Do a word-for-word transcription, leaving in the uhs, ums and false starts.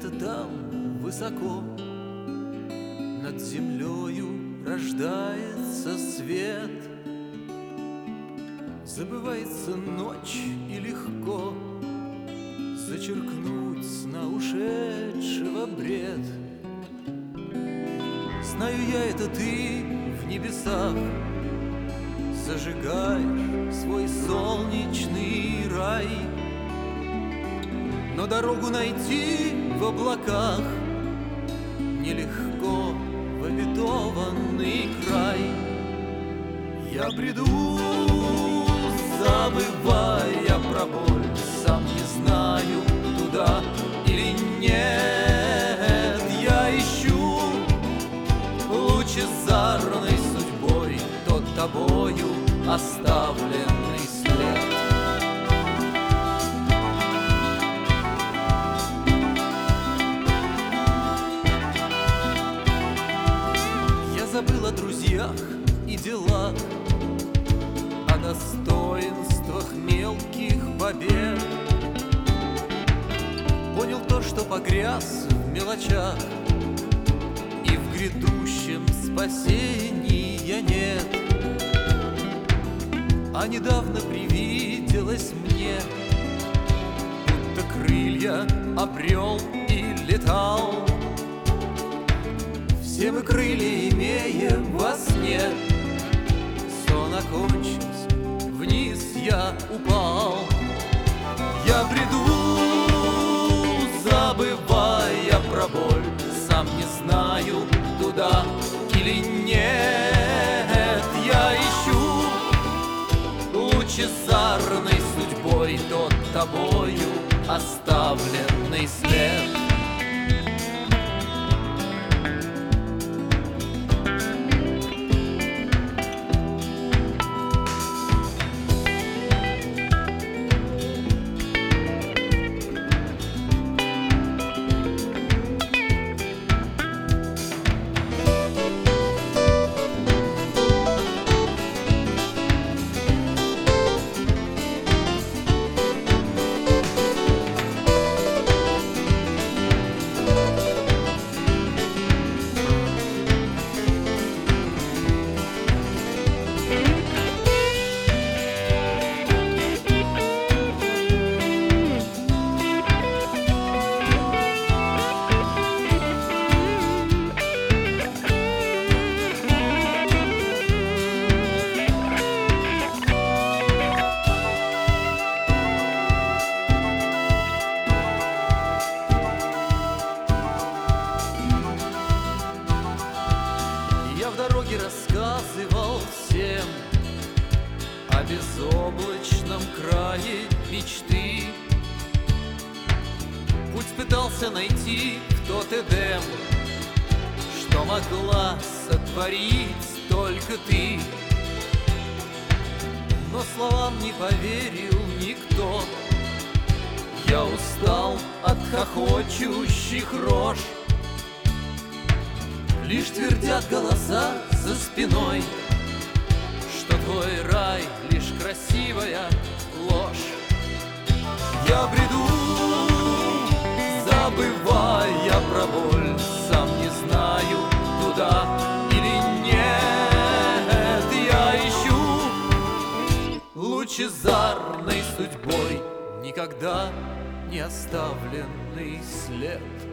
где-то там высоко над землею рождается свет. Забывается ночь, и легко зачеркнуть сна ушедшего бред. Знаю я, это ты в небесах зажигаешь свой солнечный рай, но дорогу найти в облаках нелегко в обетованный край. Я бреду, забывая про боль, сам не знаю, туда или нет. Я ищу лучезарной судьбой тот тобою оставленный след. Я забыл о друзьях и делах, о достоинствах мелких побед. Понял то, что погряз в мелочах, и в грядущем спасения нет. А недавно привиделось мне, будто крылья обрел и летал. Все мы крылья имея во сне, сон окончился, вниз я упал. Я бреду, забывая про боль, сам не знаю, туда или нет. Я ищу лучезарной судьбой тот тобою оставленный след. Я в дороге рассказывал всем о безоблачном крае мечты. Путь пытался найти в тот Эдем, что могла сотворить только ты. Но словам не поверил никто. Я устал от хохочущих рож. Лишь твердят голоса за спиной, что твой рай лишь красивая ложь. Я бреду, забывая про боль, сам не знаю, туда или нет. Я ищу лучезарной судьбой никогда не оставленный след.